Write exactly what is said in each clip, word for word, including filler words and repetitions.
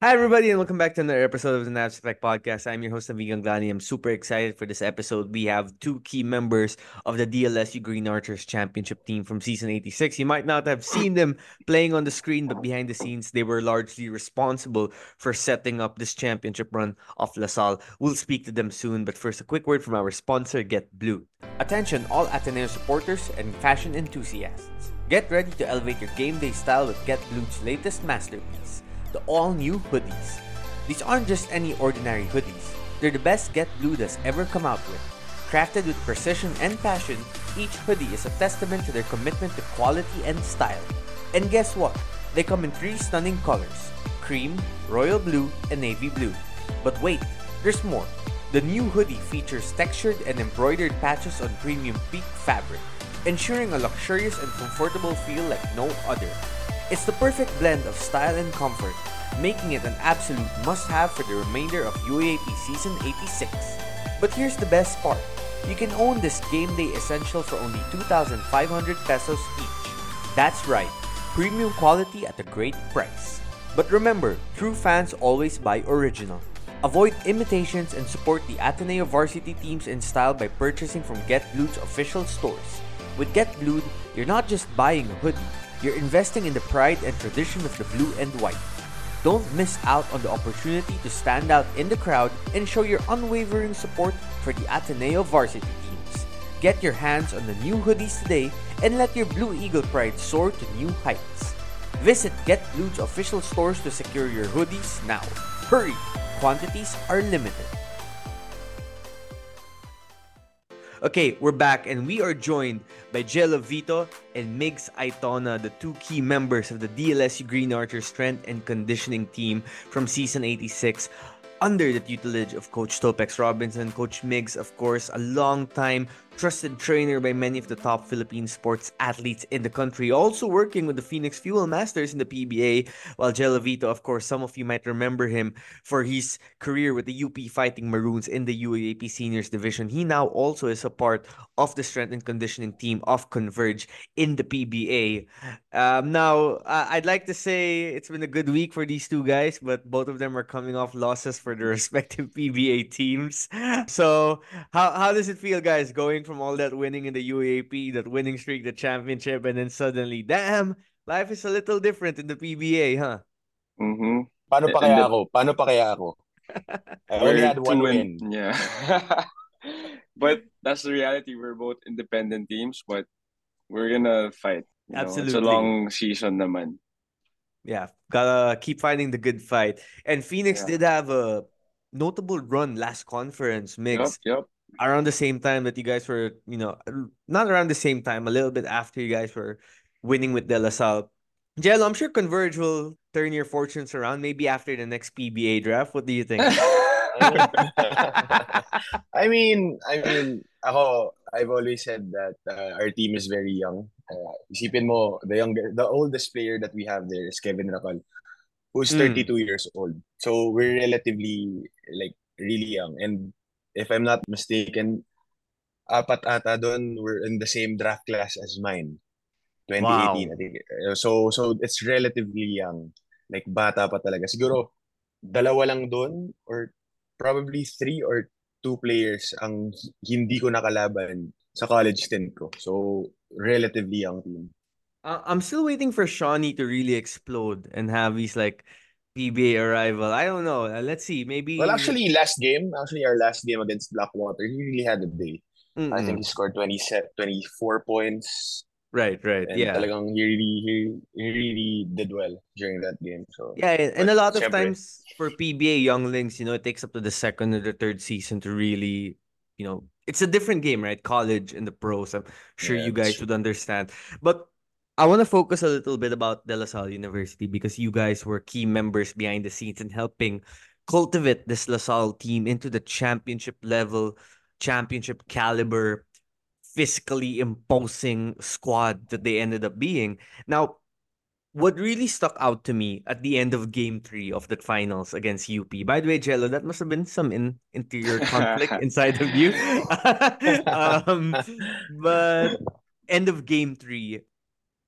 Hi, everybody, and welcome back to another episode of the Navs Effect Podcast. I'm your host, Navi Ganglani. I'm super excited for this episode. We have two key members of the D L S U Green Archers championship team from season eighty-six. You might not have seen them playing on the screen, but behind the scenes, they were largely responsible for setting up this championship run of LaSalle. We'll speak to them soon, but first, a quick word from our sponsor, Get Blue. Attention, all Ateneo supporters and fashion enthusiasts. Get ready to elevate your game day style with Get Blue's latest masterpiece, the all-new hoodies. These aren't just any ordinary hoodies. They're the best Get Blue that's ever come out with. Crafted with precision and passion, each hoodie is a testament to their commitment to quality and style. And guess what? They come in three stunning colors: cream, royal blue, and navy blue. But wait, there's more. The new hoodie features textured and embroidered patches on premium peak fabric, ensuring a luxurious and comfortable feel like no other. It's the perfect blend of style and comfort, making it an absolute must-have for the remainder of U A A P Season eighty-six. But here's the best part. You can own this game day essential for only two thousand five hundred pesos each. That's right, premium quality at a great price. But remember, true fans always buy original. Avoid imitations and support the Ateneo varsity teams in style by purchasing from Get Blue's official stores. With Get Blue, you're not just buying a hoodie, you're investing in the pride and tradition of the blue and white. Don't miss out on the opportunity to stand out in the crowd and show your unwavering support for the Ateneo varsity teams. Get your hands on the new hoodies today and let your Blue Eagle pride soar to new heights. Visit Get Blue's official stores to secure your hoodies now. Hurry! Quantities are limited. Okay, we're back and we are joined by Jello Vito and Migs Aitona, the two key members of the D L S U Green Archers strength and conditioning team from season eighty-six, under the tutelage of Coach Topex Robinson. Coach Migs, of course, a long-time trusted trainer by many of the top Philippine sports athletes in the country, also working with the Phoenix Fuel Masters in the P B A, while Jello Vito, of course, some of you might remember him for his career with the U P Fighting Maroons in the U A A P Seniors Division. He now also is a part of the strength and conditioning team of Converge in the P B A. Um, now, uh, I'd like to say it's been a good week for these two guys, but both of them are coming off losses for their respective P B A teams. So, how, how does it feel, guys, going from all that winning in the U A A P, that winning streak, the championship, and then suddenly, damn, life is a little different in the P B A, huh? Mm-hmm. Paano pa And kaya the ako? Paano pa kaya ako? I only we're had one two and win. yeah. But that's the reality. We're both independent teams, but we're gonna fight. You know, it's a Absolutely. long season naman. Yeah, gotta keep fighting the good fight. And Phoenix Yeah. did have a notable run last conference, Yup, Mix, yup. around the same time that you guys were, you know, not around the same time, a little bit after you guys were winning with De La Salle. Jello, I'm sure Converge will turn your fortunes around maybe after the next P B A draft. What do you think? I mean, I mean, ako, I've always said that uh, our team is very young. Uh, isipin mo, the younger, the oldest player that we have there is Kevin Racal, who's Mm, thirty-two years old. So we're relatively like really young. And if I'm not mistaken, apat ata doon were in the same draft class as mine, twenty eighteen, wow. I think. Uh, So so it's relatively young. Like bata pa talaga. Siguro dalawa lang doon or probably three or two players ang hindi ko nakalaban sa college stint ko. So relatively young team. Uh, I'm still waiting for Shawnee to really explode and have his like P B A arrival. I don't know. Uh, let's see. Well, Maybe. actually, last game, actually our last game against Blackwater, he really had a day. I think he Mm-mm. scored twenty set, twenty-four points. Right, right. And Yeah. talagang he really, he, he really did well during that game. So, Yeah, and and but a lot of syempre, times for P B A younglings, you know, it takes up to the second or the third season to really, you know, it's a different game, right? College and the pros. I'm sure yeah, you that's guys true. would understand. But I want to focus a little bit about De La Salle University because you guys were key members behind the scenes in helping cultivate this La Salle team into the championship level, championship caliber, physically imposing squad that they ended up being. Now, what really stuck out to me at the end of game three of the finals against U P. By the way, Jello, that must have been some in, interior conflict inside of you. um, but end of game three,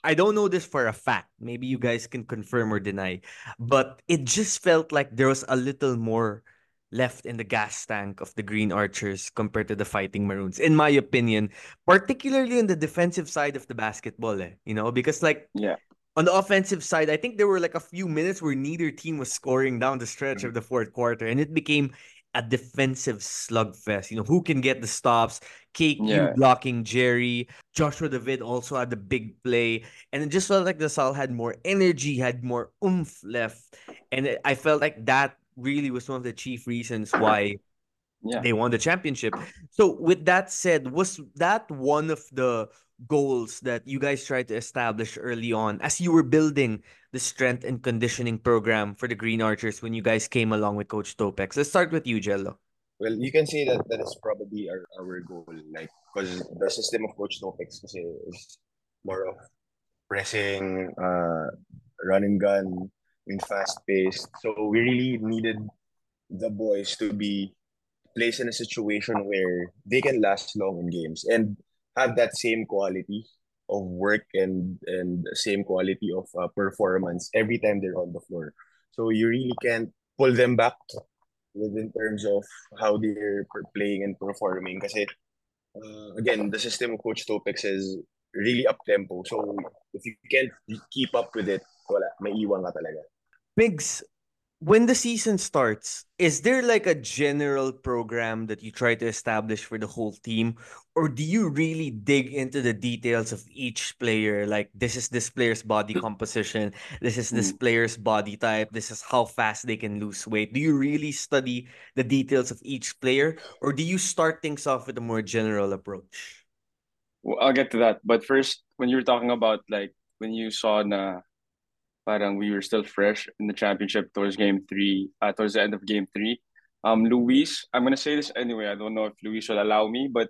I don't know this for a fact. Maybe you guys can confirm or deny. But it just felt like there was a little more left in the gas tank of the Green Archers compared to the Fighting Maroons, in my opinion, particularly on the defensive side of the basketball. Eh, you know, because like Yeah. on the offensive side, I think there were like a few minutes where neither team was scoring down the stretch of the fourth quarter, and it became a defensive slugfest. You know, who can get the stops? K Q Yeah. blocking Jerry. Joshua David also had the big play, and it just felt like the Sal had more energy, had more oomph left, and it, I felt like that really was one of the chief reasons why Yeah. they won the championship. So with that said, was that one of the goals that you guys tried to establish early on as you were building the strength and conditioning program for the Green Archers when you guys came along with Coach Topex? Let's start with you, Jello. Well, you can say that that is probably our, our goal, like, because the system of Coach Topex kasi is more of pressing, uh, run and gun, in fast paced. So we really needed the boys to be placed in a situation where they can last long in games and have that same quality of work and and same quality of uh, performance every time they're on the floor. So you really can't pull them back within terms of how they're per- playing and performing. Kasi uh, again, the system of Coach Topex is really up tempo. So if you can't keep up with it, wala, may iwan ka talaga. Migs, when the season starts, is there like a general program that you try to establish for the whole team? Or do you really dig into the details of each player? Like, this is this player's body composition, this is this Mm. player's body type, this is how fast they can lose weight. Do you really study the details of each player? Or do you start things off with a more general approach? Well, I'll get to that. But first, when you were talking about like when you saw na parang we were still fresh in the championship towards game three, uh, towards the end of game three. Um, Luis, I'm gonna say this anyway. I don't know if Luis will allow me, but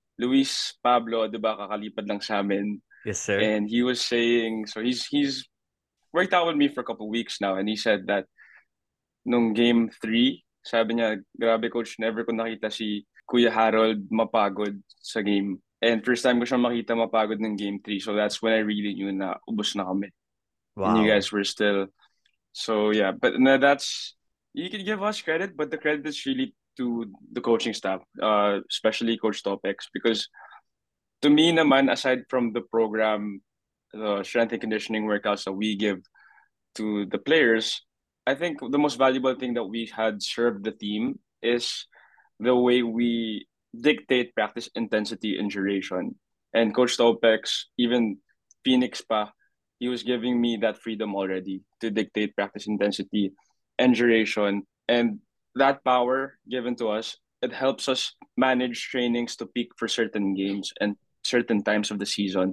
Luis Pablo, di ba, kakalipad lang sa amin. Yes, sir. And he was saying, so he's he's worked out with me for a couple of weeks now, and he said that nung game three, sabi niya, grabe coach, never ko nakita si Kuya Harold mapagod sa game. And first time ko siya makita mapagod ng game three, so that's when I really knew na ubos na kami. And you Wow. guys were still. So yeah, but no, that's you can give us credit, but the credit is really to the coaching staff, uh, especially Coach Topex, because to me, naman, aside from the program, the strength and conditioning workouts that we give to the players, I think the most valuable thing that we had served the team is the way we dictate practice intensity and duration. And Coach Topex, even Phoenix pa, he was giving me that freedom already to dictate practice intensity and duration. And that power given to us, it helps us manage trainings to peak for certain games and certain times of the season.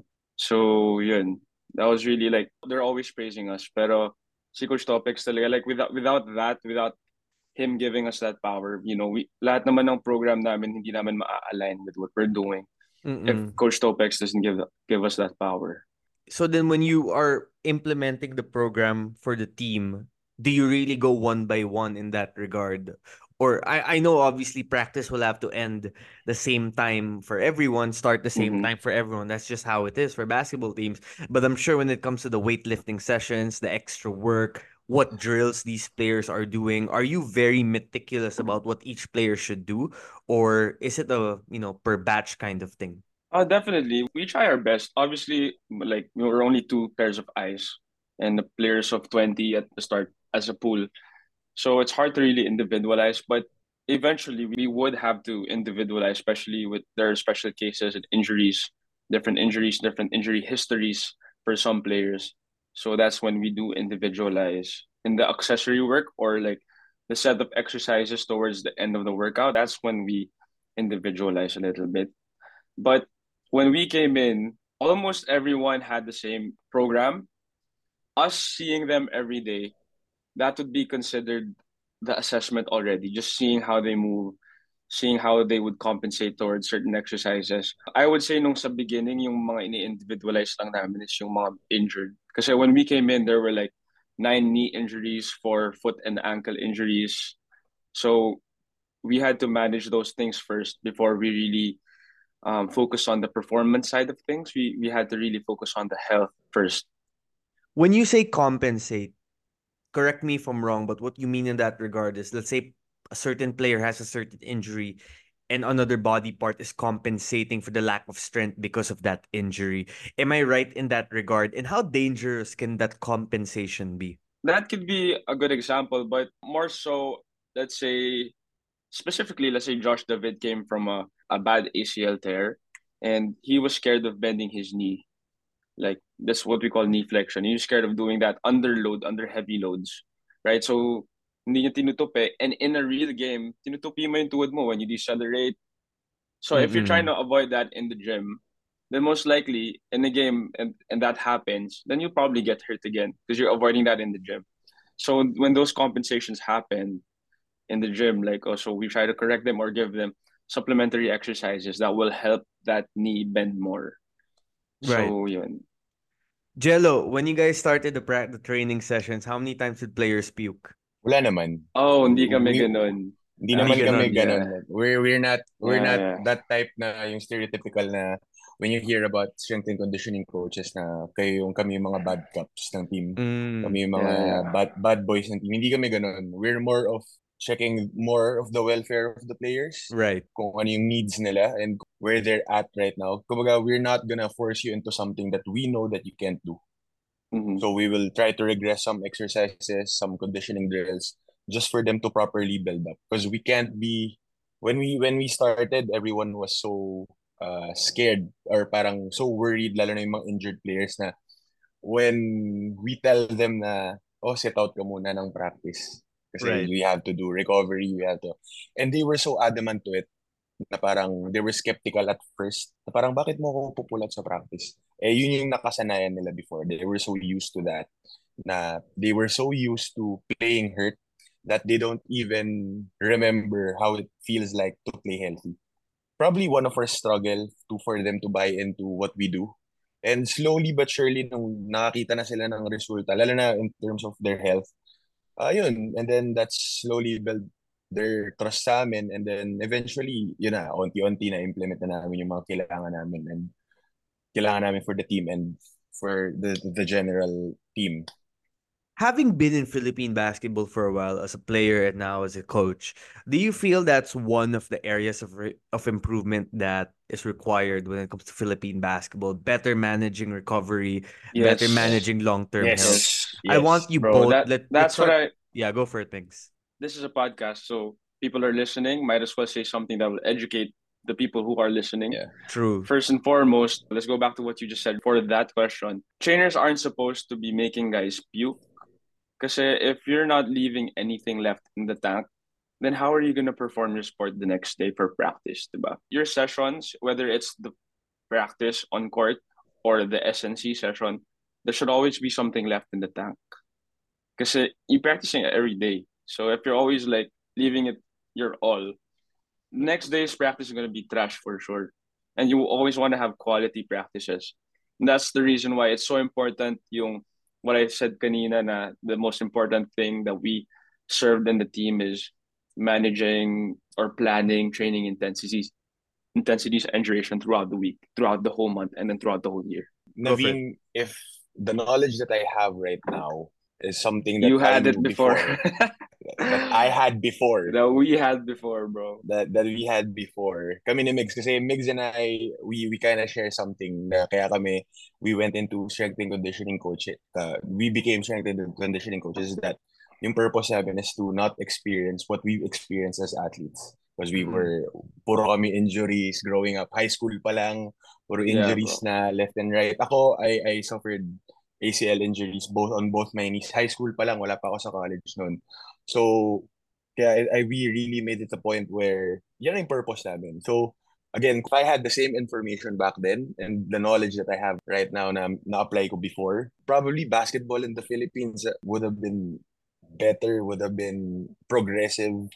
So yun, that was really like they're always praising us. Pero si Coach Topex talaga, like without without that, without him giving us that power, you know, we lahat naman ng program namin hindi naman ma-align with what we're doing if Mm-mm. Coach Topex doesn't give give us that power. So then when you are implementing the program for the team, do you really go one by one in that regard? Or I, I know obviously practice will have to end the same time for everyone, start the same Mm-hmm. time for everyone. That's just how it is for basketball teams. But I'm sure when it comes to the weightlifting sessions, the extra work, what drills these players are doing, are you very meticulous about what each player should do? Or is it a, you know, per batch kind of thing? Uh, definitely. We try our best. Obviously, like we were only two pairs of eyes and the players of twenty at the start as a pool. So it's hard to really individualize, but eventually we would have to individualize, especially with their special cases and injuries, different injuries, different injury histories for some players. So that's when we do individualize in the accessory work or like the set of exercises towards the end of the workout. That's when we individualize a little bit. But when we came in, almost everyone had the same program. Us seeing them every day, that would be considered the assessment already. Just seeing how they move, seeing how they would compensate towards certain exercises. I would say nung sa beginning, yung mga ini-individualize lang namin is yung mga injured. Kasi when we came in, there were like nine knee injuries, four foot and ankle injuries. So we had to manage those things first before we really um, focus on the performance side of things. We we had to really focus on the health first. When you say compensate, correct me if I'm wrong, but what you mean in that regard is, let's say a certain player has a certain injury and another body part is compensating for the lack of strength because of that injury. Am I right in that regard? And how dangerous can that compensation be? That could be a good example, but more so, let's say specifically, let's say Josh David came from a, a bad A C L tear and he was scared of bending his knee. Like that's what we call knee flexion. He was scared of doing that under load, under heavy loads. Right? So hindi niya tinutupi. And in a real game, tinutupi mo yung tuhod mo when you decelerate. So if you're trying Mm-mm. to avoid that in the gym, then most likely in the game and, and that happens, then you probably get hurt again because you're avoiding that in the gym. So when those compensations happen in the gym, like also we try to correct them or give them supplementary exercises that will help that knee bend more. Right. So yun. Jello, when you guys started the pra- the training sessions, how many times did players puke? Wala naman. Oh, hindi kami We, ganun. Hindi Uh, Hindi naman kami ganon. ganun. yeah. We're we're not we're Yeah, not yeah. that type na yung stereotypical na when you hear about strength and conditioning coaches na kayo yung kami yung mga bad cops ng team. Mm. Kami yung mga Yeah, yeah. bad bad boys ng team. Hindi kami ganun. We're more of checking more of the welfare of the players, Right. kung ano yung needs nila and where they're at right now. Kumbaga, we're not gonna force you into something that we know that you can't do. Mhm. So we will try to regress some exercises, some conditioning drills, just for them to properly build up. Because we can't be when we when we started, everyone was so uh, scared or parang so worried, lalo na yung mga injured players na when we tell them na oh sit out ka muna ng practice kasi Right. we have to do recovery, we have to, and they were so adamant to it na parang they were skeptical at first. Na parang bakit mo ako pupulat sa practice? Eh yun yung nakasanayan nila before. They were so used to that na they were so used to playing hurt that they don't even remember how it feels like to play healthy. Probably one of our struggle to for them to buy into what we do. And slowly but surely nung nakakita na sila ng resulta, lalo na in terms of their health, ayun, and then that's slowly build their trust sa amin and then eventually, yun na, unti-unti na implement na namin yung mga kailangan namin and kailangan namin for the team and for the the general team. Having been in Philippine basketball for a while as a player and now as a coach, do you feel that's one of the areas of re- of improvement that is required when it comes to Philippine basketball? Better managing recovery, better Yes. managing long-term Yes. health. Yes. I Yes. want you Bro, both. that Let let's that's what start. I Yeah, go for it. Thanks. this is a podcast, so people are listening, might as well say something that will educate the people who are listening. Yeah. True. First and foremost, let's go back to what you just said for that question. Trainers aren't supposed to be making guys puke. Because if you're not leaving anything left in the tank, then how are you going to perform your sport the next day for practice, diba? Your sessions, whether it's the practice on court or the S N C session, there should always be something left in the tank. Because you're practicing it every day. So if you're always like leaving it your all, next day's practice is going to be trash for sure. And you always want to have quality practices. And that's the reason why it's so important yung what I said kanina na the most important thing that we served in the team is managing or planning training intensities intensities and duration throughout the week, throughout the whole month, and then throughout the whole year. Go for it. Naveen, if the knowledge that I have right now is something that You I had it knew before. before, that I had before, That we had before, bro. that that we had before. Kami ni Migs, kasi Migs and I, we we kind of share something na kaya kami, we went into strength and conditioning coach. Uh, we became strength and conditioning coaches. That yung purpose namin is to not experience what we experienced as athletes. Because we Mm. were, puro kami injuries growing up. High school pa lang, puro Yeah, injuries bro. na left and right. Ako, I, I suffered A C L injuries both on both my knees. High school pa lang, wala pa ako sa college noon. So, kaya I, I we really made it a point where yan ang purpose namin. So, again, if I had the same information back then and the knowledge that I have right now na na-apply ko before, probably basketball in the Philippines would have been better, would have been progressive.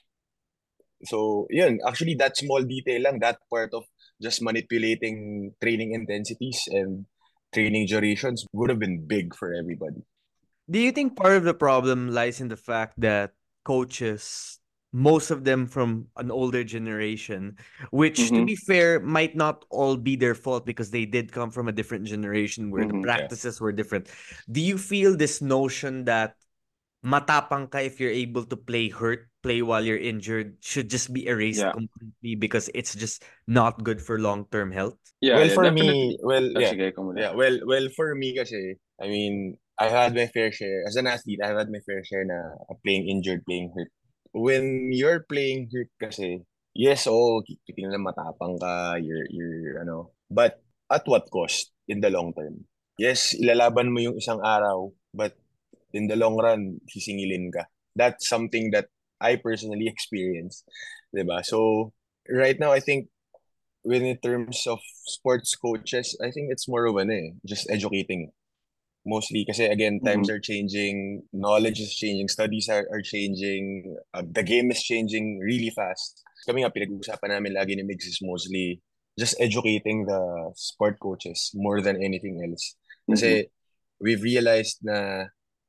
So, yun, actually that small detail lang, that part of just manipulating training intensities and training durations would have been big for everybody. Do you think part of the problem lies in the fact that coaches most of them from an older generation, which to Mm-hmm. be fair might not all be their fault because they did come from a different generation where the Mm-hmm. Yeah. practices were different. Do you feel this notion that matapang ka if you're able to play hurt, play while you're injured, should just be erased Yeah. completely because it's just not good for long-term health? Yeah, Well, yeah, for me, definitely. well, Ah, yeah. sige, ikaw muna. Yeah, well, well, for me kasi, I mean, I've had my fair share. As an athlete, I've had my fair share na playing injured, playing hurt. When you're playing hurt kasi, yes, oh, kiting lang matapang ka, you're, you're, ano, but at what cost in the long term? Yes, ilalaban mo yung isang araw, but in the long run, sisingilin ka. That's something that I personally experienced, 'di ba? So, right now, I think when in terms of sports coaches, I think it's more of an eh, just educating. Mostly kasi again, times Mm-hmm. are changing, knowledge is changing, studies are, are changing, uh, the game is changing really fast. Kami nga, pinag-uusapan namin lagi ni Migs is mostly just educating the sport coaches more than anything else. Mm-hmm. Kasi we've realized na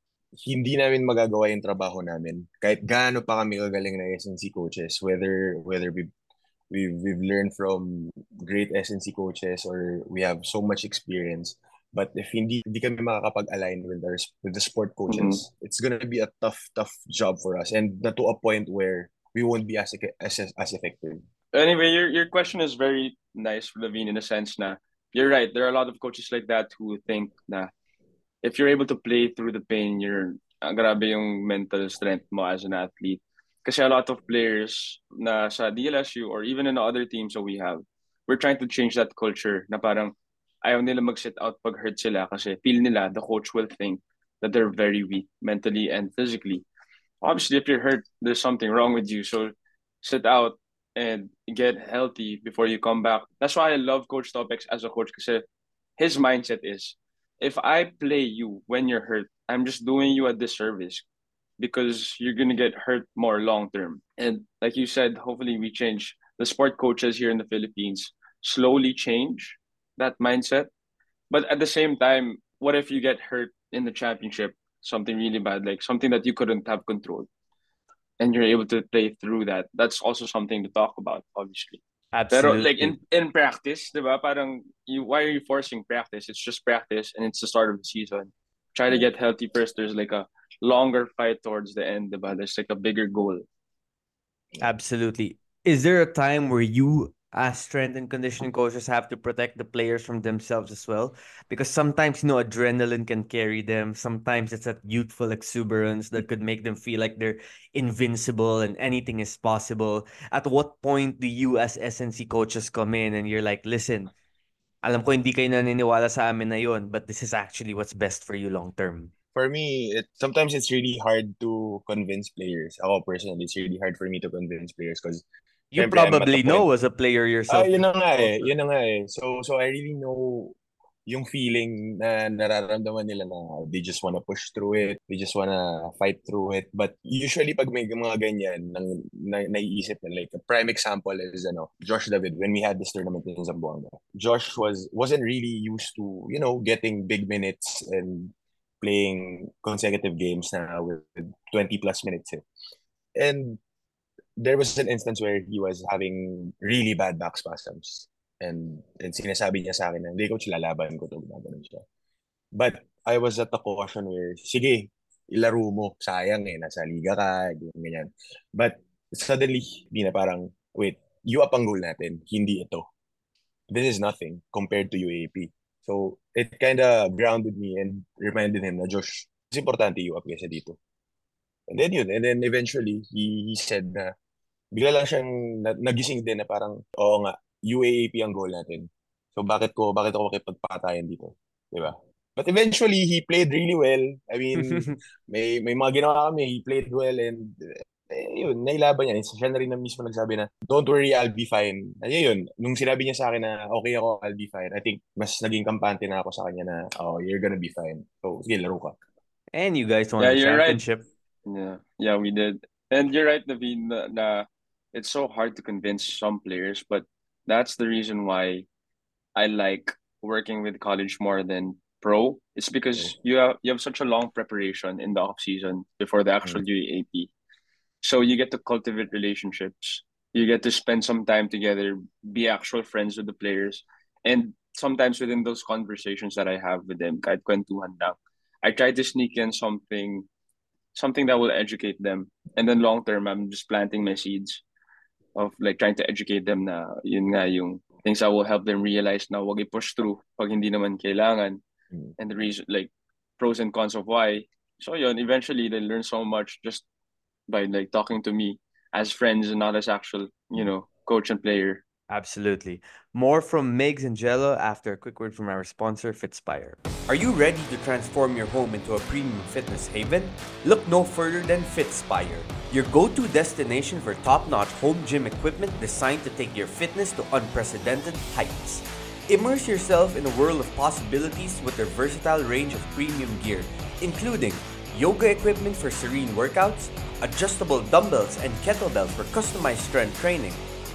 hindi namin magagawa yung trabaho namin. Kahit gaano pa kami kagaling na S N C coaches, whether whether we we've we've learned from great S N C coaches or we have so much experience. But if hindi hindi kami makakapag-align with our with the sport Mm-hmm. coaches, it's gonna be a tough tough job for us, and not to a point where we won't be as as as effective. Anyway, your your question is very nice, Levine, in a sense na you're right. There are a lot of coaches like that who think na if you're able to play through the pain, you're ah, grabe yung mental strength mo as an athlete. Kasi a lot of players na sa D L S U or even in the other teams that we have, we're trying to change that culture na parang ayaw nila mag-sit out pag hurt sila kasi feel nila the coach will think that they're very weak mentally and physically. Obviously, if you're hurt, there's something wrong with you. So sit out and get healthy before you come back. That's why I love Coach Topex as a coach because his mindset is if I play you when you're hurt, I'm just doing you a disservice because you're gonna get hurt more long term. And like you said, hopefully we change the sport coaches here in the Philippines slowly change that mindset. But at the same time, what if you get hurt in the championship, something really bad, like something that you couldn't have control, and you're able to play through that? That's also something to talk about, obviously. Pero like Absolutely. in in practice, 'di ba? Parang you why are you forcing practice? It's just practice and it's the start of the season. Try to Yeah. get healthy first. There's like a longer fight towards the end, 'di ba? There's like a bigger goal. Absolutely. Is there a time where you, as strength and conditioning coaches, have to protect the players from themselves as well? Because sometimes, you know, adrenaline can carry them. Sometimes it's that youthful exuberance that could make them feel like they're invincible and anything is possible. At what point do you, as S N C coaches, come in and you're like, listen, alam ko hindi kayo naniniwala sa amin na yun, but this is actually what's best for you long term? For me, it sometimes it's really hard to convince players. Ako personally, it's really hard for me to convince players because You syempre I'm at the probably point. know as a player Ah, yourself yun na nga eh. also. Yun na nga eh. So, so I really know yung feeling na nararamdaman nila na they just wanna push through it, they just wanna fight through it. But usually pag may mga ganyan, nang, na, naiisip na like a prime example is ano, Josh David when we had this tournament in Zamboanga. Josh was wasn't really used to, you know, getting big minutes and playing consecutive games na with twenty plus minutes eh. And there was an instance where he was having really bad back spasms. And, and sinasabi niya sa akin na, hindi, coach, lalaban ko to. Ganun siya. But I was at a caution where, sige, ilaro mo. Sayang eh, nasa liga ka, ganyan, ganyan. But suddenly, hindi na parang, wait, you up ang goal natin, hindi ito. This is nothing compared to U A P. So, it kind of grounded me and reminded him na, Josh, it's importante you up kasi dito. And then yun, and then eventually, he, he said na, bigla lang siyang na- nagising din na parang, oo nga, U A A P ang goal natin. So bakit ko, bakit ako makipagpatayan dito? Di ba? But eventually, he played really well. I mean, may may mga ginawa kami, he played well and eh, yun, nailaban niya. Siya na rin na mismo nagsabi na, don't worry, I'll be fine. Ay, yun, nung sinabi niya sa akin na okay ako, I'll be fine, I think mas naging kampante na ako sa kanya na, oh, you're gonna be fine. So, sige, laro ka. And you guys won Yeah, the you're right. championship. Yeah, yeah, we did. And you're right, Naveen, na, na it's so hard to convince some players, but that's the reason why I like working with college more than pro. It's So, because you have you have such a long preparation in the off season before the actual mm, U A A P. So you get to cultivate relationships. You get to spend some time together, be actual friends with the players. And sometimes within those conversations that I have with them, kahit kwentuhan lang, I try to sneak in something something that will educate them. And then long term, I'm just planting my seeds of like trying to educate them na yun nga yung things that will help them realize na wag i-push through pag hindi naman kailangan, Mm. and the reason like pros and cons of why. So yun, eventually they learn so much just by like talking to me as friends and not as actual, you know, coach and player. Absolutely. More from Migs and Jello after a quick word from our sponsor, Fitspire. Are you ready to transform your home into a premium fitness haven? Look no further than Fitspire, your go-to destination for top-notch home gym equipment designed to take your fitness to unprecedented heights. Immerse yourself in a world of possibilities with their versatile range of premium gear, including yoga equipment for serene workouts, adjustable dumbbells and kettlebells for customized strength training,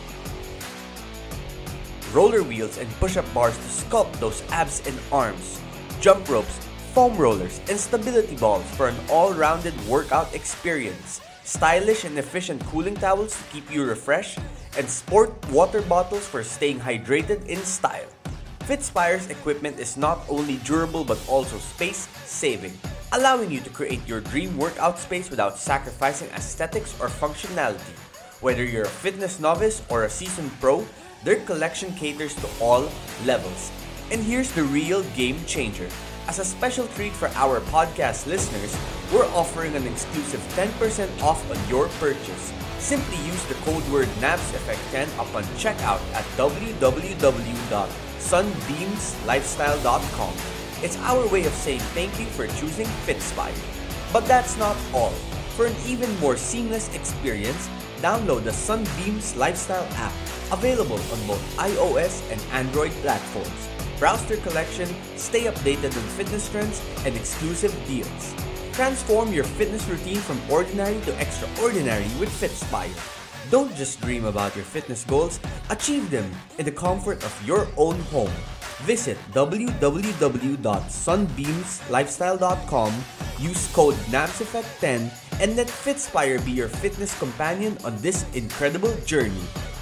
roller wheels and push-up bars to sculpt those abs and arms, jump ropes, foam rollers, and stability balls for an all-rounded workout experience, stylish and efficient cooling towels to keep you refreshed, and sport water bottles for staying hydrated in style. Fitspire's equipment is not only durable but also space-saving, allowing you to create your dream workout space without sacrificing aesthetics or functionality. Whether you're a fitness novice or a seasoned pro, their collection caters to all levels. And here's the real game changer. As a special treat for our podcast listeners, we're offering an exclusive ten percent off on your purchase. Simply use the code word N A B S Effect ten upon checkout at w w w dot sunbeams lifestyle dot com. It's our way of saying thank you for choosing Fitspire. But that's not all. For an even more seamless experience, download the Sunbeams Lifestyle app, available on both iOS and Android platforms. Browse their collection, stay updated on fitness trends and exclusive deals. Transform your fitness routine from ordinary to extraordinary with Fitspire. Don't just dream about your fitness goals, achieve them in the comfort of your own home. Visit w w w dot sunbeams lifestyle dot com, use code N A B S Effect ten, and let Fitspire be your fitness companion on this incredible journey.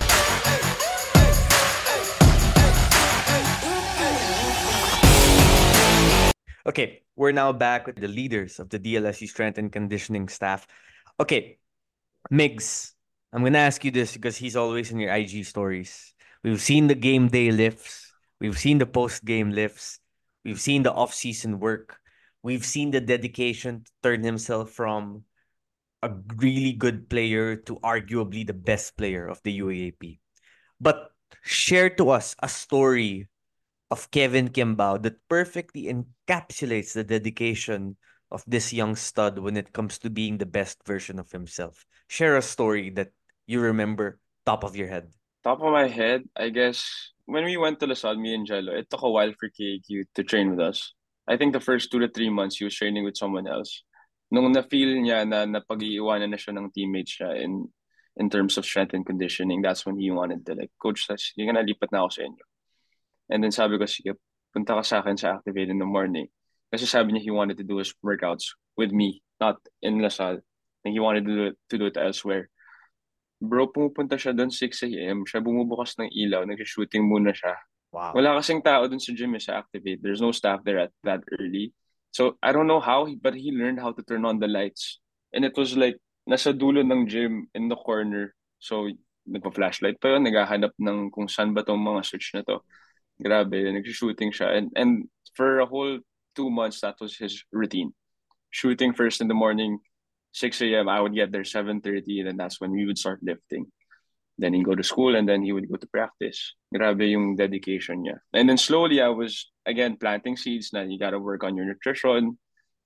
Okay, we're now back with the leaders of the D L S U strength and conditioning staff. Okay, Migs, I'm gonna ask you this because he's always in your I G stories. We've seen the game day lifts. We've seen the post-game lifts. We've seen the off-season work. We've seen the dedication to turn himself from a really good player to arguably the best player of the U A A P. But share to us a story of Kevin Kimbao that perfectly encapsulates the dedication of this young stud when it comes to being the best version of himself. Share a story that you remember top of your head. Top of my head, I guess when we went to Lasal, me and Jello, it took a while for K Q to train with us. I think the first two to three months he was training with someone else. Nung na-feel niya na napag-iiwanan na siya ng teammates siya in in terms of strength and conditioning, that's when he wanted to like, Coach, sige na, lipat na ako sa inyo. And then sabi ko, sige, punta ka sa akin sa Activate in the morning. Kasi sabi niya he wanted to do his workouts with me, not in Lasal. And he wanted to do it, to do it elsewhere. Bro, pumupunta siya doon six a m. Siya bumubukas ng ilaw, nag-shooting muna siya. Wow. Wala kasing tao doon sa gym eh, sa Activate. There's no staff there at that early. So, I don't know how, but he learned how to turn on the lights. And it was like, nasa dulo ng gym, in the corner. So, nagpa-flashlight pa yun, naghahanap ng kung saan ba tong mga switch na to. Grabe, nag-shooting siya. And, and for a whole two months, that was his routine. Shooting first in the morning, six a m, I would get there seven thirty, and then that's when we would start lifting. Then he'd go to school, and then he would go to practice. Grabe yung dedication niya. And then slowly, I was, again, planting seeds na you gotta work on your nutrition.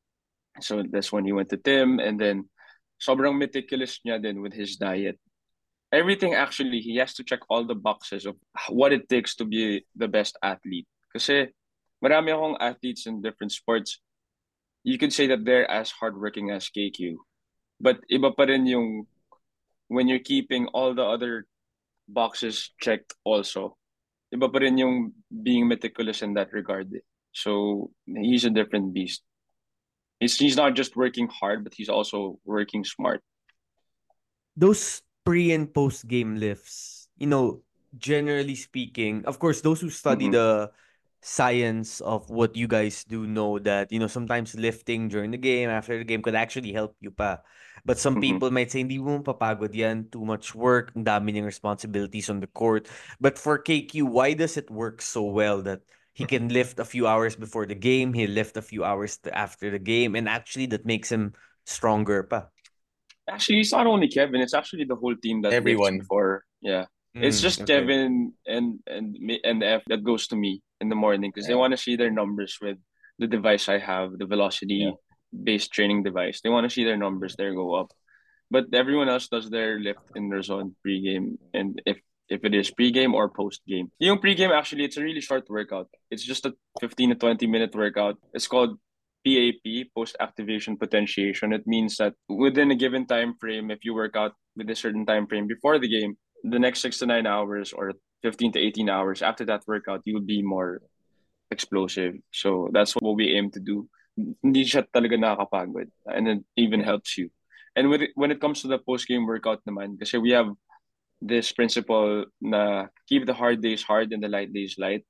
So that's when he went to Tim, and then sobrang meticulous niya din with his diet. Everything, actually, he has to check all the boxes of what it takes to be the best athlete. Kasi marami akong athletes in different sports. You could say that they're as hardworking as K Q. But iba pa rin yung when you're keeping all the other boxes checked also. Iba pa rin yung being meticulous in that regard. So he's a different beast. He's, he's not just working hard, but he's also working smart. those pre and post game lifts, you know, generally speaking, of course, those who study Mm-hmm. the science of what you guys do know that, you know, sometimes lifting during the game, after the game could actually help you pa. But some Mm-hmm. people might say, hindi mo papagod yan, too much work, ang dami niyang responsibilities on the court. But for K Q, why does it work so well that he can lift a few hours before the game, he'll lift a few hours to after the game, and actually that makes him stronger pa? Actually, it's not only Kevin. It's actually the whole team that lifts Everyone. before. Yeah, it's Mm, just okay. Kevin and and me and F that goes to me in the morning because they Yeah. want to see their numbers with the device I have, the Yeah. velocity based training device. They want to see their numbers there go up. But everyone else does their lift in their zone pregame, and if if it is pregame or postgame. Yung pregame actually it's a really short workout. It's just a fifteen to twenty minute workout. It's called P A P, post activation potentiation. It means that within a given time frame, if you work out with a certain time frame before the game, the next six to nine hours or fifteen to eighteen hours after that workout, you'll be more explosive. So that's what we aim to do. Hindi siya talaga nakakapagod and it even Yeah. helps you. And when it, when it comes to the post-game workout naman, kasi we have this principle na keep the hard days hard and the light days light.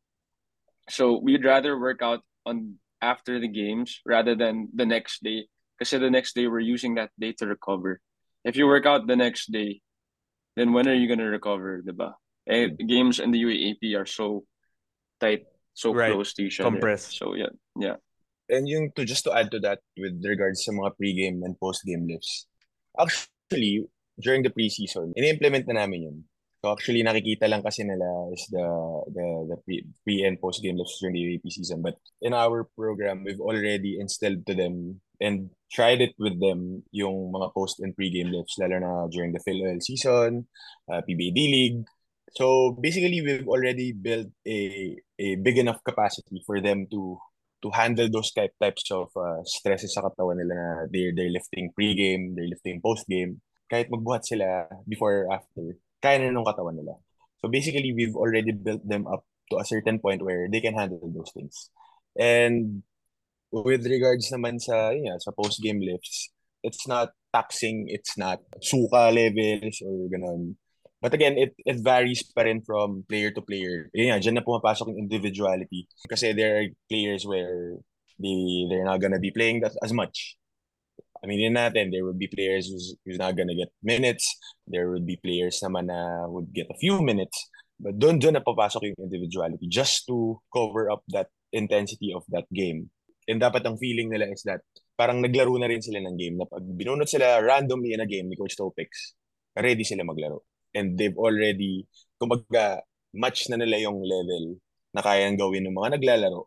So we'd rather work out on after the games rather than the next day. Kasi the next day we're using that day to recover. If you work out the next day, then when are you gonna recover, diba? Eh, Mm. games in the U A A P are so tight, so Right. close to each other. Compressed. So yeah, yeah. And yung to just to add to that with regards sa mga pre-game and post-game lifts. Actually, during the preseason, ini-implement na namin yun. So actually nakikita lang kasi nila is the the the pre, pre and post-game lifts during the U A P season. But in our program, we've already instilled to them and tried it with them yung mga post and pre-game lifts lalo na during the PhilOil season, uh, P B A D-League. So basically, we've already built a a big enough capacity for them to to handle those type types of uh, stresses sa katawan nila na they're, they're lifting pre-game, they're lifting post-game. Kahit magbuhat sila before or after, kaya na nung katawan nila. So basically, we've already built them up to a certain point where they can handle those things. And with regards naman sa, yun nga, sa post-game lifts, it's not taxing, it's not suka levels or ganun. But again, it it varies pa rin from player to player. Yun nga, dyan na pumapasok yung individuality. Kasi there are players where they, they're not gonna be playing that as much. I mean, yun natin, there would be players who's, who's not gonna get minutes. There would be players naman na would get a few minutes. But doon, doon na papasok yung individuality just to cover up that intensity of that game. And dapat ang feeling nila is that parang naglaro na rin sila ng game na pag binunot sila randomly in a game ni Coach Topex, ready sila maglaro. And they've already, kumbaga, match na nila yung level na kayang gawin ng mga naglalaro.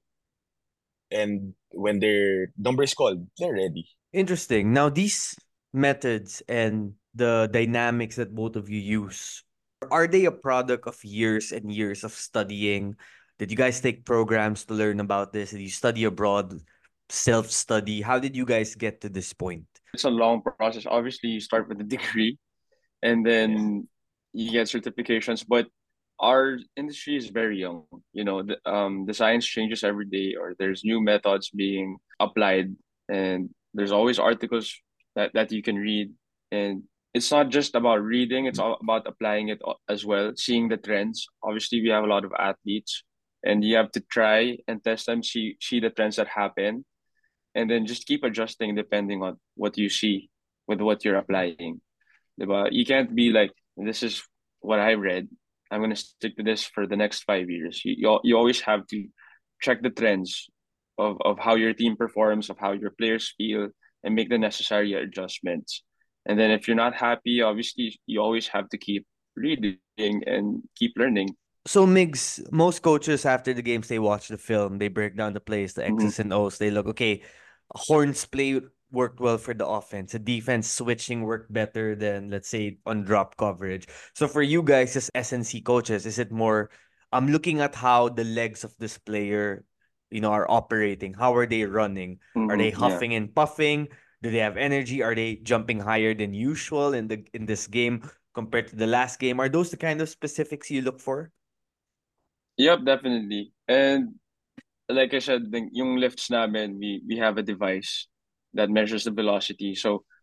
And when their number is called, they're ready. Interesting. Now, these methods and the dynamics that both of you use, are they a product of years and years of studying? Did you guys take programs to learn about this? Did you study abroad, self-study? How did you guys get to this point? It's a long process. Obviously, you start with a degree and Yeah. then you get certifications, but our industry is very young. You know, the, um, the science changes every day, or there's new methods being applied, and there's always articles that, that you can read. And it's not just about reading, it's all about applying it as well, seeing the trends. Obviously, we have a lot of athletes, and you have to try and test them, see, see the trends that happen, and then just keep adjusting depending on what you see with what you're applying. Diba? You can't be like, this is what I read. I'm gonna stick to this for the next five years. You you, you always have to check the trends of, of how your team performs, of how your players feel, and make the necessary adjustments. And then if you're not happy, obviously you always have to keep reading and keep learning. So, Migs, most coaches after the games, they watch the film, they break down the plays, the Mm-hmm. X's and O's. They look, okay, Horn's play worked well for the offense. The defense switching worked better than, let's say, on drop coverage. So, for you guys as S N C coaches, is it more, I'm looking at how the legs of this player, you know, are operating. How are they running? Are they Mm-hmm. Yeah. huffing and puffing? Do they have energy? Are they jumping higher than usual in the in this game compared to the last game? Are those the kind of specifics you look for? Yep, definitely. And like I said, the, yung lifts namin, we, we have a device that measures the velocity. So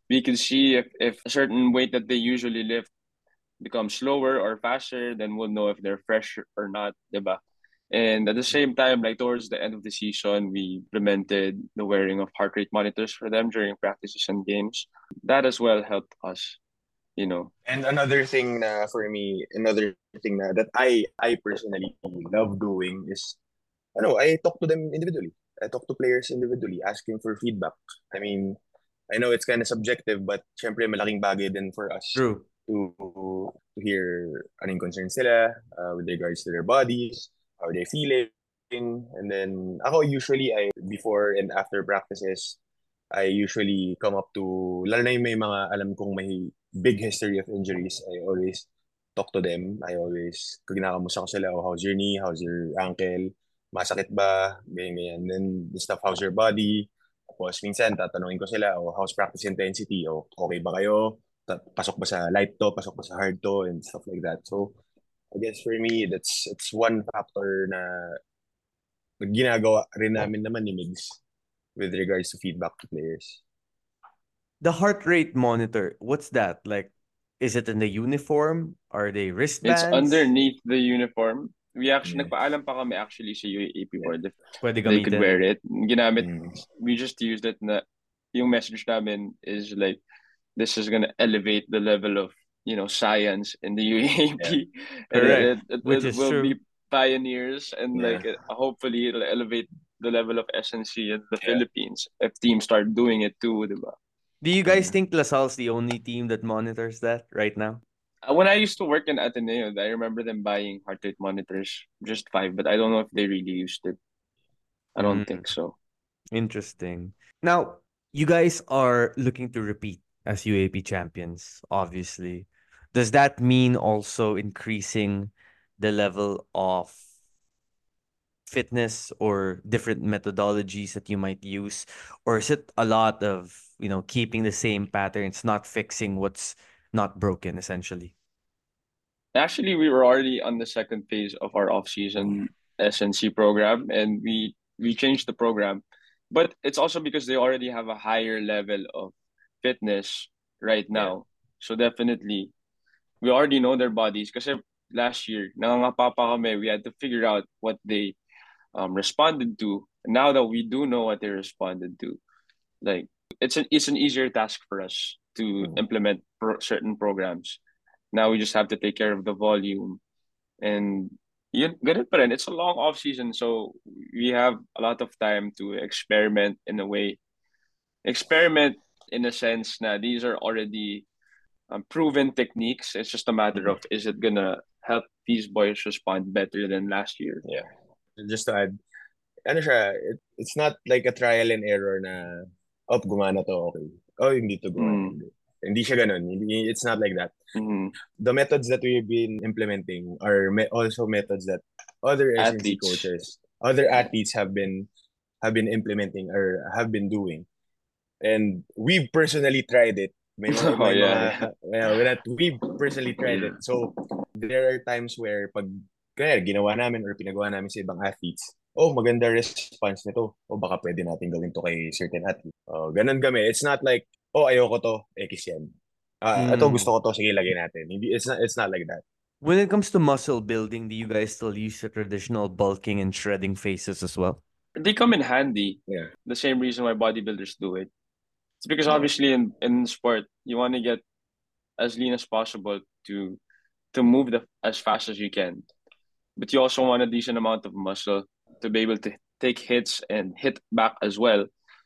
we can see if, if a certain weight that they usually lift becomes slower or faster, then we'll know if they're fresh or not, diba? And at the same time, like towards the end of the season, we implemented the wearing of heart rate monitors for them during practices and games. That as well helped us, you know. And another thing na for me, another thing na that I I personally love doing is, ano, I talk to them individually. I talk to players individually, asking for feedback. I mean, I know it's kind of subjective, but syempre malaking bagay din for us True. to to hear anong concerns nila uh, with regards to their bodies, how are they feeling. And then ako usually, I before and after practices, I usually come up to, lalo na yung may mga alam kong may big history of injuries, I always talk to them. I always, kinakamusta ko sila, oh, how's your knee, how's your ankle, masakit ba, ganyan, ganyan. Then the stuff, how's your body? Tapos minsan, tatanungin ko sila, oh, how's practice intensity? Oh, okay ba kayo? Ta- Pasok ba sa light to? Pasok ba sa hard to? And stuff like that. So, I guess for me, that's it's one factor na ginagawa rin namin naman ni Migs with regards to feedback to players. The heart rate monitor, what's that? Like, is it in the uniform? Are they It's wristbands? underneath the uniform. We actually, Mm. nagpaalam pa kami actually sa U A A P board if Pwede they could gamitin. wear it. Ginamit, Mm. we just used it na, yung message namin is like, this is gonna elevate the level of, you know, science in the U A P. And Correct. it, it, Which it is will true. be pioneers and Yeah. like it, hopefully it'll elevate the level of S N C in the Yeah. Philippines if teams start doing it too, diba? Do you guys Mm. think LaSalle's the only team that monitors that right now? Uh, When I used to work in Ateneo, I remember them buying heart rate monitors, just five, but I don't know if they really used it. I don't Mm, think so. interesting. Now, you guys are looking to repeat as U A P champions, obviously. Does that mean also increasing the level of fitness or different methodologies that you might use? Or is it a lot of, you know, keeping the same patterns, not fixing what's not broken, essentially? Actually, we were already on the second phase of our off-season S N C program, and we we changed the program. But it's also because they already have a higher level of fitness right Yeah. now. So definitely, we already know their bodies. Kasi last year, nangangapa pa kami, we had to figure out what they um responded to. Now that we do know what they responded to, like it's an it's an easier task for us to Mm. implement pro certain programs. Now we just have to take care of the volume and yun, ganun pa rin. It's a long off season, so we have a lot of time to experiment in a way. Experiment in a sense na these are already um, proven techniques. It's just a matter Mm. of is it gonna help these boys respond better than last year? Yeah. Just to add, ano siya, it, it's not like a trial and error na, oh, gumana to, okay. Oh, hindi to gumana. Mm. Hindi. Hindi siya ganun. Hindi, it's not like that. Mhm. The methods that we've been implementing are me- also methods that other S N C Athletes. coaches, other athletes have been have been implementing or have been doing. And we've personally tried it. May mga, Oh may yeah, mga, yeah. yeah, we that we've personally tried it. So, there are times where pag kaya ginawa namin or pinagawa namin sa ibang athletes, oh, maganda response nito. O baka pwede natin gawin to kay certain athlete. Oh, ganun kami. It's not like, oh, ayoko to, X yan. Ah, ito Mm. gusto ko to, sige lagay natin. Hindi, it's not it's not like that. When it comes to muscle building, do you guys still use the traditional bulking and shredding phases as well? They come in handy. Yeah. The same reason why bodybuilders do it. It's because Yeah. obviously in, in sport, you want to get as lean as possible to to move the, as fast as you can. But you also want a decent amount of muscle to be able to take hits and hit back as well.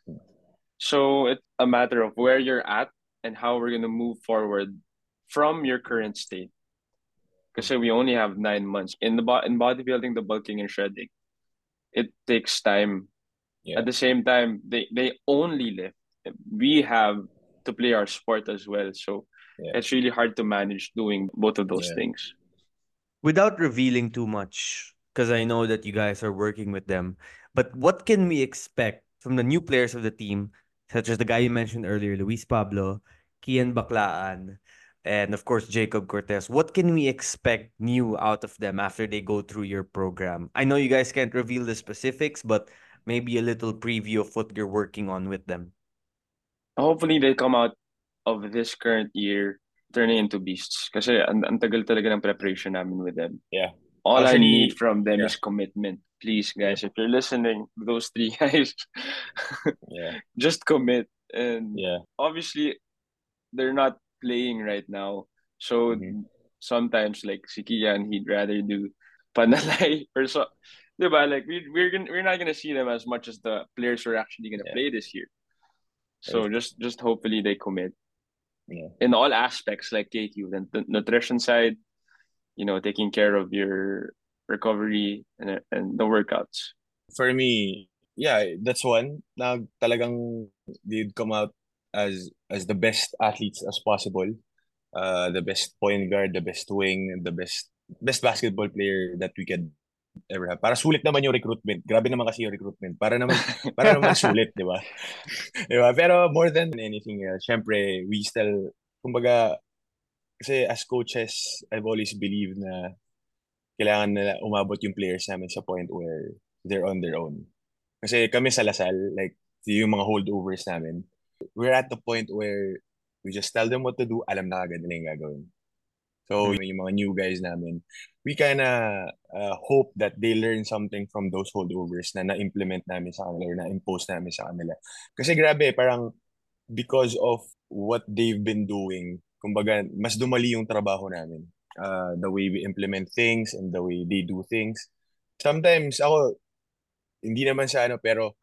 So it's a matter of where you're at and how we're going to move forward from your current state. Because we only have nine months. In the bo- in bodybuilding, the bulking and shredding, it takes time. Yeah. At the same time, they, they only lift. We have to play our sport as well. So Yeah. it's really hard to manage doing both of those Yeah. things. Without revealing too much, because I know that you guys are working with them, but what can we expect from the new players of the team, such as the guy you mentioned earlier, Luis Pablo, Kian Baclaan, and of course Jacob Cortez? What can we expect new out of them after they go through your program? I know you guys can't reveal the specifics, but maybe a little preview of what you're working on with them. Hopefully they come out of this current year turning into beasts. Kasi ang, ang tagal talaga ng preparation namin with them. Yeah. All I need Actually, from them yeah. is commitment. Please, guys, if you're listening, those three guys, Yeah. just commit. And Yeah. obviously, they're not playing right now. So Mhm. sometimes, like si Kian, he'd rather do panalay or so. Diba? Like we we're gonna, we're not gonna see them as much as the players who are actually gonna Yeah. play this year. So Right. just just hopefully they commit Yeah. in all aspects, like K Q, the, the nutrition side, you know, taking care of your recovery and and the workouts. For me, yeah, that's one. Na talagang they'd come out as as the best athletes as possible. Uh, the best point guard, the best wing, the best best basketball player that we could ever have. Para sulit naman yung recruitment. Grabe naman kasi yung recruitment. Para naman para naman sulit, di ba? Di ba? Pero more than anything else, syempre, we still, kumbaga, kasi as coaches, I've always believed na kailangan na umabot yung players namin sa point where they're on their own. Kasi kami sa Lasal, like, yung mga holdovers namin, we're at the point where we just tell them what to do, alam na agad nila yung gagawin. So, yung mga new guys namin, we kinda uh, hope that they learn something from those holdovers na na-implement namin sa kanila or na-impose namin sa kanila. Kasi grabe, parang because of what they've been doing, kumbaga, mas dumali yung trabaho namin. Uh, the way we implement things and the way they do things. Sometimes ako, hindi naman sa ano, pero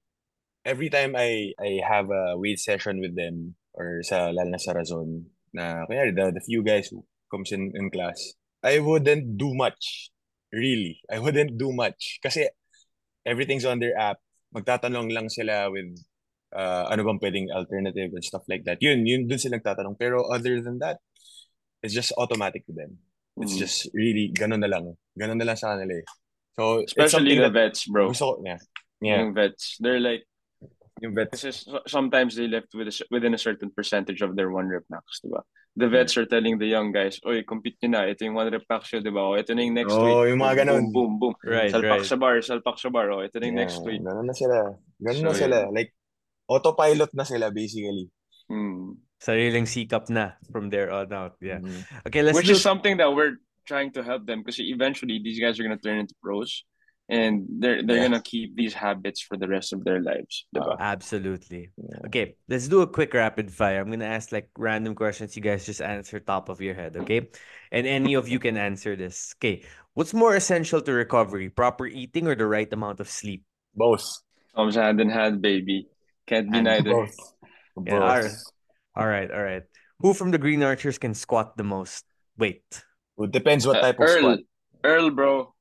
every time I I have a weight session with them or sa lalo na sa Razon na kaya the, the few guys who comes in in class, I wouldn't do much. Really. I wouldn't do much. Kasi everything's on their app. Magtatanong lang sila with uh, ano bang pwedeng alternative and stuff like that. Yun, yun dun sila nagtatanong. Pero other than that, it's just automatic to them. It's Mm. just really, ganun na lang. Ganun na lang sa kanila eh. So, it's Especially something the that vets, bro. gusto ko, yeah. Yeah. Yung vets, they're like, Yung vets. kasi so- sometimes they left with a, cer- within a certain percentage of their one rep max, diba? The vets are telling the young guys, oy, compete nyo na. Ito yung one rep max yun, diba? O, ito na yung next weight. Oh, yung mga ganun. Boom, boom, boom. Right, Salpak right. sa bar, salpak sa bar. O, ito na yung Yeah, next weight. ganun na sila. Ganun So, na sila. yeah. Like, autopilot na sila basically. Mm. Sariling sikap na from there on out. Yeah. Mhm. Okay, let's Which do is something that we're trying to help them because eventually these guys are gonna turn into pros, and they're they're Yeah. gonna keep these habits for the rest of their lives. Diba? absolutely. Yeah. Okay, let's do a quick rapid fire. I'm gonna ask like random questions. You guys just answer top of your head, okay? And any of you can answer this. Okay, what's more essential to recovery, proper eating or the right amount of sleep? Both. Comes hand in hand, baby. Can't be And neither. Both. Yeah, Both. all, all right, all right. Who from the Green Archers can squat the most? Wait. It depends what Uh, type of Earl, squat. Earl, bro.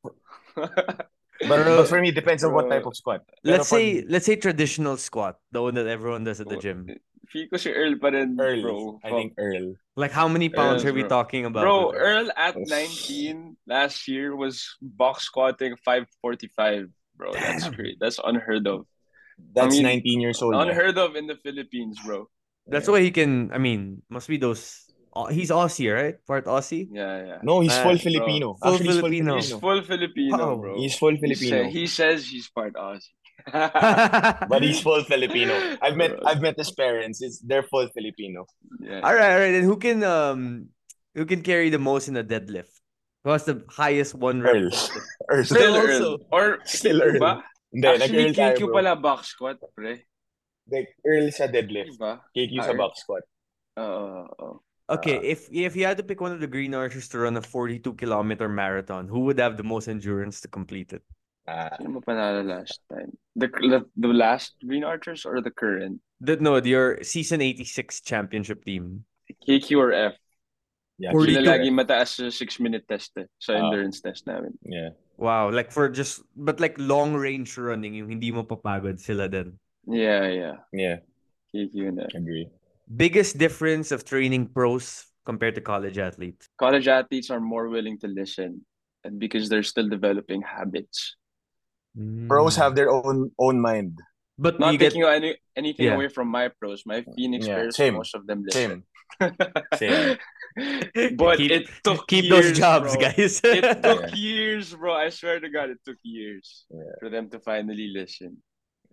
But Earl- but for me, it depends on what Bro. type of squat. Pero Let's pag say let's say traditional squat, the one that everyone does at the gym. Feel ko si Earl pa rin, Earl, bro. I think Earl. Like how many pounds Earl, are we bro. talking about? Bro, with Earl? Earl at nineteen last year was box squatting five forty-five. Bro, that's Damn. great. That's unheard of. That's I mean, nineteen years old. ah. Unheard of in the Philippines, bro. That's Yeah. why he can. I mean, must be those. Au- He's Aussie, right? Part Aussie. Yeah, yeah. No, he's full Uh, Filipino. Full Actually, he's full Filipino. He's Filipino. full Filipino, Wow. bro. He's full He, Filipino. say, he says he's part Aussie. But he's full Filipino. I've met Bro. I've met his parents. It's they're full Filipino. Yeah. all right, all right. And who can um who can carry the most in a deadlift? Who has the highest one rep? Earl. deadlift? Earl. Still also. Earl. Or, Still Earl. Diba? Hindi, Actually, nag-Earl tayo, K Q bro. pala box squat, pre. Like, Earl sa deadlift. Diba? K Q Ah, sa Earl. box squat. Oo, oo. Okay, Uh, if if you had to pick one of the Green Archers to run a forty-two kilometer marathon, who would have the most endurance to complete it? ah, Sino mo panalo last time? The, the the last Green Archers or the current? The, no, your season eighty-six championship team. K Q or F? yeah, Forty- Sila forty-two. lagi mataas sa six-minute test eh, sa Ah. endurance test namin. yeah. Wow, like for just but like long range running, yung hindi mo papagod sila din. Yeah, yeah. Yeah, K Q na. agree. Biggest difference of training pros compared to college athletes. College athletes are more willing to listen and because they're still developing habits. Pros Mm. have their own own mind. But Not you get taking any, anything Yeah. away from my pros. My Phoenix Yeah, players, same, most of them listen. Same. Same. But Keep- it took keep years, those jobs, bro. guys. It took Yeah. years, bro. I swear to God, it took years Yeah. for them to finally listen.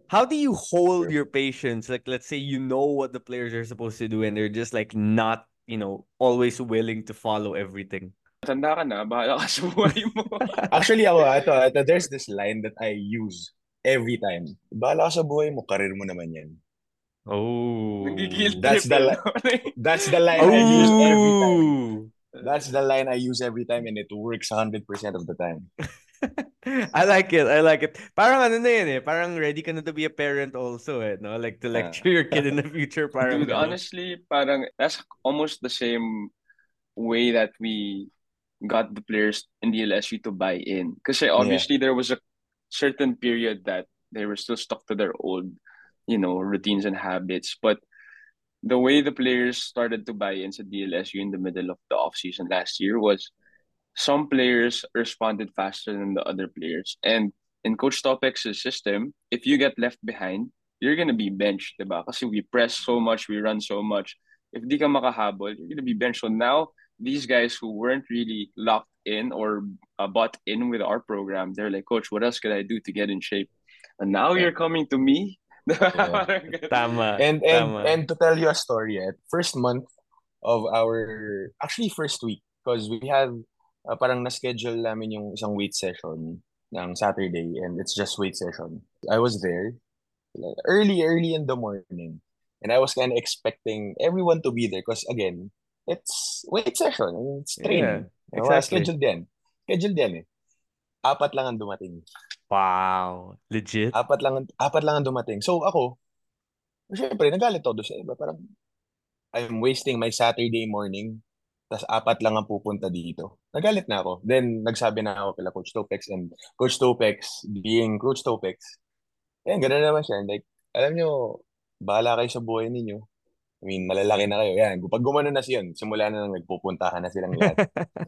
How do you hold True. your patience? Like, let's say you know what the players are supposed to do, and they're just like not, you know, always willing to follow everything. Tanda ka na, bahala ka sa buhay mo. Actually, ako, ito, ito, there's this line that I use every time. Bahala ka sa buhay mo, karir mo naman yan. Oh. Nagigil That's trip the eh, li- no? that's the line I use every time. Oh. That's the line I use every time, and it works one hundred percent of the time. I like it. I like it. Parang ano na yun eh. Parang ready ka na to be a parent also eh. No? Like to Uh, lecture your kid in the future. Parang Dude, ganun. honestly, parang that's almost the same way that we got the players in the L S U to buy in. Because yeah. obviously there was a certain period that they were still stuck to their old, you know, routines and habits. But the way the players started to buy into the L S U in the middle of the offseason last year was some players responded faster than the other players. And in Coach Topex's system, if you get left behind, you're gonna be benched, diba? Kasi we press so much, we run so much. If di ka makahabol, you're gonna be benched. So now, these guys who weren't really locked in or uh, bought in with our program, they're like, Coach, what else could I do to get in shape? And now Yeah. you're coming to me? Yeah. Tama. And and Tama. and to tell you a story, eh, first month of our actually first week because we have uh, parang na-schedule namin yung isang weight session ng Saturday and it's just weight session. I was there like, early early in the morning and I was kind of expecting everyone to be there because again, it's weight session, it's Yeah, training. You know, exactly. scheduled din. Scheduled din eh. Apat lang ang dumating. Wow. Legit? Apat lang ang- apat lang ang dumating. So ako, syempre nagalit ako doon sa iba. Parang I'm wasting my Saturday morning. Tas apat lang ang pupunta dito. Nagalit na ako. Then, nagsabi na ako kila Coach Topex and Coach Topex being Coach Topex. Yan, gano'n naman siya. Like, alam nyo, bahala kayo sa buhay ninyo. I mean, malalaki na kayo. Yan, pag gumano na siya, simula na nang nagpupuntahan na silang lahat.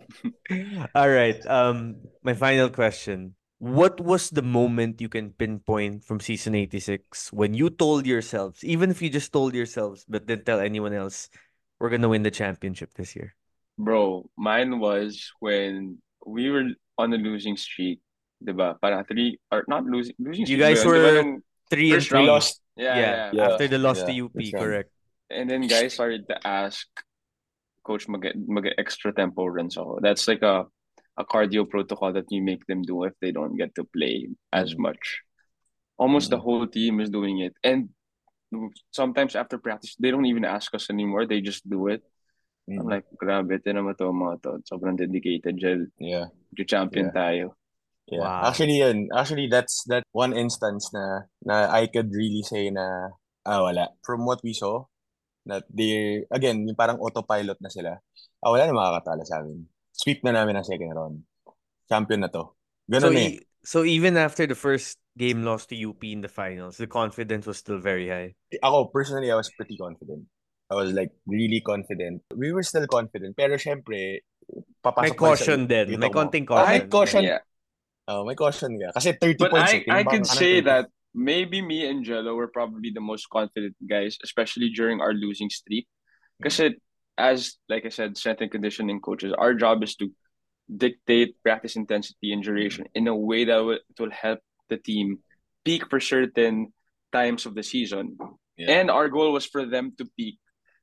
All right. Um, my final question. What was the moment you can pinpoint from season eighty-six when you told yourselves, even if you just told yourselves, but didn't tell anyone else, we're gonna win the championship this year? Bro, mine was when we were on a losing streak, diba? Parang three, or not losing, losing You streak ba guys yun? Diba were nung three and first We three. round? lost. Yeah, Yeah, yeah. Yeah, after the loss to yeah, U P, first round. correct. And then guys started to ask coach mag mag extra tempo runs ako. That's like a a cardio protocol that you make them do if they don't get to play as Mm. much. Almost the Mm. whole team is doing it. And sometimes after practice, they don't even ask us anymore. They just do it. I'm Mm. like, grabe, tinan mo to mga to. Sobrang dedicated. Gel, Yeah, champion yeah, tayo. yeah. Wow. Actually, yun. Actually, that's that one instance na na I could really say na ah, wala. From what we saw, that they, again, yung parang autopilot na sila. Ah, wala na makakatalo sa amin. Sweep na namin ang second round. Champion na to. So Ganun eh. e- so even after the first game loss to U P in the finals, the confidence was still very high. Ako, personally, I was pretty confident. I was like really confident. We were still confident. Pero syempre, May papasok pa rin sa caution din. utak May mo. konting Oh, may caution. caution. Yeah. Oh, may caution ka. Kasi thirty But points I, eh. I Tinimbang could ka ng say thirty. that maybe me and Jello were probably the most confident guys, especially during our losing streak. Because as, like I said, strength and conditioning coaches, our job is to dictate practice intensity and duration in a way that will, it will help the team peak for certain times of the season. Yeah. And our goal was for them to peak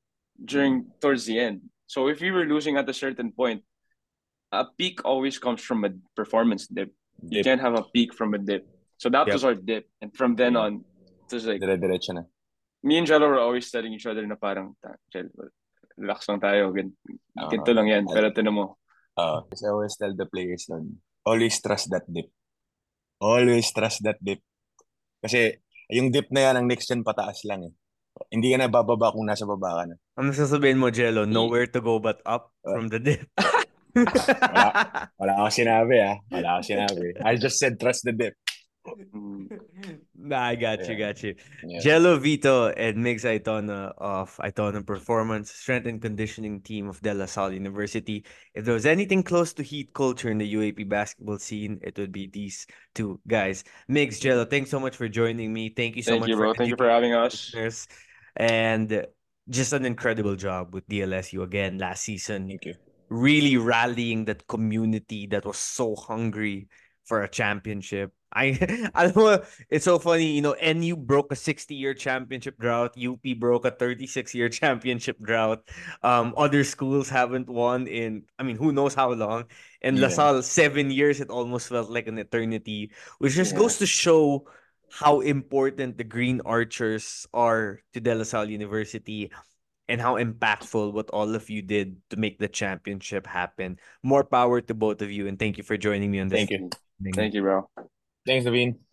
during towards the end. So if we were losing at a certain point, a peak always comes from a performance dip. You Dip. can't have a peak from a dip. So that Yep. was our dip. And from then Yeah. on, it was like, Dire-diretso na. me and Jello were always telling each other na parang, "Ta- Jel, relax lang tayo. Gan- Ah. Ganito lang yan. Pero tinan mo, Uh, I always tell the players nun, always trust that dip. Always trust that dip. Kasi yung dip na yan, ang next gen pataas lang eh. Hindi ka na bababa kung nasa baba ka na. Ang sasabihin mo, Jello, nowhere to go but up from the dip. Wala, wala akong sinabi ah. Wala akong sinabi. I just said trust the dip. mm, Nah, I got you, Yeah. got you. Yeah. Jello Vito and Migs Aitona of Aitona Performance, strength and conditioning team of De La Salle University. If there was anything close to heat culture in the U A P basketball scene, it would be these two guys. Migs, Jello, thanks so much for joining me. Thank you so thank much you, for bro. Thank you for educating having our us. listeners. And just an incredible job with D L S U again last season. Thank you. Really rallying that community that was so hungry for a championship. I I don't know. It's so funny, you know, N U broke a sixty-year championship drought. U P broke a thirty-six-year championship drought. Um, other schools haven't won in, I mean, who knows how long. And Yeah. LaSalle, seven years, it almost felt like an eternity, which just Yeah. goes to show how important the Green Archers are to De La Salle University and how impactful what all of you did to make the championship happen. More power to both of you, and thank you for joining me on this Thank Thank you. you. thing. Thank you, bro. Thanks, Naveen.